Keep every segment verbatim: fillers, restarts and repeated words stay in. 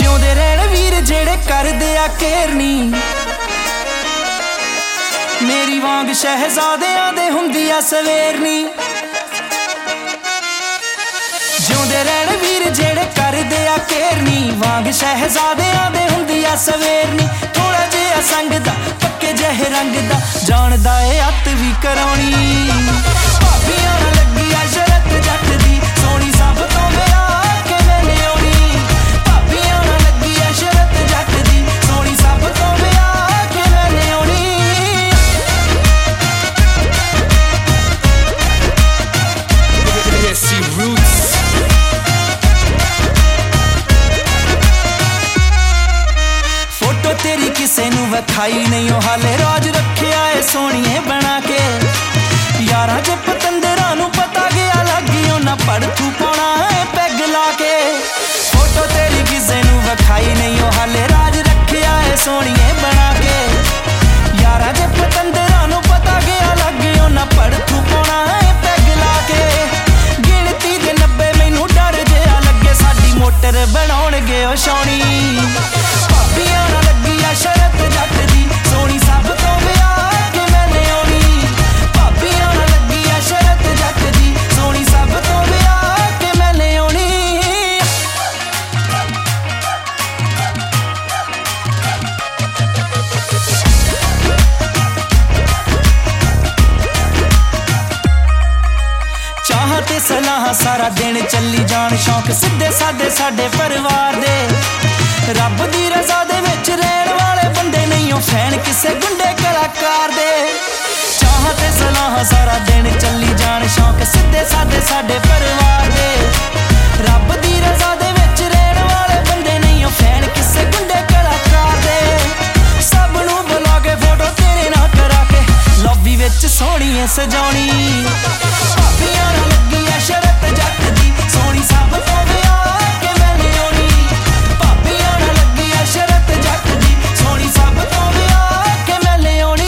ਜਿਉਂਦੇ ਰਹਿਣ ਵੀਰ ਜਿਹੜੇ ਕਰਦੇ ਆ ਕੇਰਨੀ, ਮੇਰੀ ਵਾਂਗ ਸ਼ਹਿਜ਼ਾਦਿਆਂ ਦੇ ਹੁੰਦੀ ਆ ਸਵੇਰਨੀ। ਜਿਉਂਦੇ ਰਹਿਣ ਵੀਰ ਜਿਹੜੇ ਕਰਦੇ ਆ ਕੇਰਨੀ, ਵਾਂਗ ਸ਼ਹਿਜ਼ਾਦਿਆਂ ਦੇ ਹੁੰਦੀ ਆ ਸਵੇਰਨੀ। ਥੋੜਾ ਜਿਹਾ ਸੰਗ ਦਾ ਪੱਕੇ ਜਿਹੇ ਰੰਗ ਦਾ, ਜਾਣਦਾ ਏ ਅੱਤ ਵੀ ਕਰਾਉਣੀ। ਭਾਬੀਆਂ ਨਾਲ ਲੱਗੀ ਆ ਸ਼ਰਤ ਜੱਟ ਦੀ, ਸੋਹਣੀ ਸਭ ਤੋਂ ਵਿਆਹ ਕੇ ਮੈਂ ਲਿਆਉਣੀ। ਭਾਬੀਆਂ ਨਾਲ ਲੱਗੀ ਆ ਸ਼ਰਤ ਜੱਟ ਦੀ, ਸੋਹਣੀ ਸਭ ਤੋਂ ਵਿਆਹ ਕੇ ਮੈਂ ਲਿਆਉਣੀ। Jesse Roots ਫੋਟੋ ਤੇਰੀ ਕਿਸੇ ਨੂੰ ਵਿਖਾਈ ਨਹੀਂ, ਉਹ ਹਾਲੇ ਰਾਜ ਰੱਖਿਆ ਏ ਸੋਹਣੀਏ ਬਣਾ ਕੇ। ਯਾਰਾਂ ਚ ਪਤੰਦਰਾਂ ਨੂੰ ਪਤਾ ਗਿਆ ਲੱਗੀ, ਉਹਨਾਂ ਪੜਥੂ ਪਾਉਣਾ ਏ ਪੈਗ ਲਾ ਕੇ। ਫੋਟੋ ਤੇਰੀ ਕਿਸੇ ਨੂੰ ਵਿਖਾਈ ਨਹੀਂ, ਉਹ ਹਾਲੇ ਰਾਜ ਰੱਖਿਆ ਏ ਸੋਹਣੀਏ ਬਣਾ ਕੇ। ਯਾਰਾਂ ਚ ਪਤੰਦਰਾਂ ਨੂੰ ਪਤਾ ਗਿਆ ਲੱਗੀ, ਉਹਨਾਂ ਪੜਥੂ ਪਾਉਣਾ ਏ ਪੈਗ ਲਾ ਕੇ। ਗਿਣਤੀ ਦੇ ਨੱਬੇ ਮੈਨੂੰ ਡਰ ਜਿਹਾ ਲੱਗੇ, ਸਾਡੀ ਮੋਟਰ ਬਣਾਉਣਗੇ ਉਹ ਛਾਉਣੀ। ਭਾਬੀਆਂ ਨਾਲ ਲੱਗੀ ਆ ਸ਼ਰਤ ਜੱਟ ਦੀ, ਸੋਹਣੀ ਸਭ ਤੋਂ ਵਿਆਹ ਕੇ ਮੈਂ ਲਿਆਉਣੀ। ਭਾਬੀਆਂ ਨਾਲ ਲੱਗੀ ਆ ਸ਼ਰਤ ਜੱਟ ਦੀ, ਸੋਹਣੀ ਸਭ ਤੋਂ ਵਿਆਹ ਕੇ ਮੈਂ ਲਿਆਉਣੀ। ਚਾਹਾਂ ਤੇ ਸਲਾਹਾਂ ਸਾਰਾ ਦਿਨ ਚੱਲੀ ਜਾਣ, ਸ਼ੌਂਕ ਸਿੱਧੇ ਸਾਦੇ ਸਾਡੇ ਪਰਿਵਾਰ ਦੇ। ਰੱਬ ਦੀ ਰਜ਼ਾ ਦੇ ਵਿੱਚ ਰਹਿਣ ਵਾਲੇ ਬੰਦੇ ਨਹੀਂ, ਉਹ ਫੈਨ ਕਿਸੇ ਗੁੰਡੇ ਕਲਾਕਾਰ ਦੇ। ਚਾਹਾਂ ਤੇ ਸਲਾਹਾਂ ਸਾਰਾ ਦਿਨ ਚੱਲੀ ਜਾਣ, ਸ਼ੌਂਕ ਸਿੱਧੇ ਸਾਦੇ ਸਾਡੇ ਪਰਿਵਾਰ ਦੇ। ਰੱਬ ਦੀ ਰਜ਼ਾ ਦੇ ਵਿੱਚ ਰਹਿਣ ਵਾਲੇ ਬੰਦੇ ਨਹੀਂ, ਉਹ ਫੈਨ ਕਿਸੇ ਗੁੰਡੇ ਕਲਾਕਾਰ ਦੇ। ਸਭ ਨੂੰ ਬੁਲਾ ਕੇ ਫੋਟੋ ਤੇਰੇ ਨਾਲ ਕਰਾ ਕੇ, ਲੌਬੀ ਵਿੱਚ ਸੋਹਣੀਏ ਸਜਾਉਣੀ। ਭਾਬੀਆਂ ਨਾਲ ਲੱਗੀ ਆ ਸ਼ਰਤ ਜੱਟ ਦੀ, ਸੋਹਣੀ ਸਭ ਤੋਂ ਵਿਆਹ ਕੇ ਮੈਂ ਲਿਆਉਣੀ। ਭਾਬੀਆਂ ਨਾਲ ਲੱਗੀ ਆ ਸ਼ਰਤ ਜੱਟ ਦੀ, ਸੋਹਣੀ ਸਭ ਤੋਂ ਵਿਆਹ ਕੇ ਮੈਂ ਲਿਆਉਣੀ।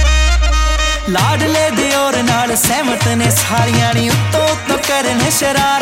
ਲਾਡਲੇ ਦਿਓਰ ਨਾਲ ਸਹਿਮਤ ਨੇ ਸਾਰੀਆਂ ਨੀ, ਉੱਤੋਂ ਉੱਤੋਂ ਕਰਨ ਸ਼ਰਾਰਤਾਂ।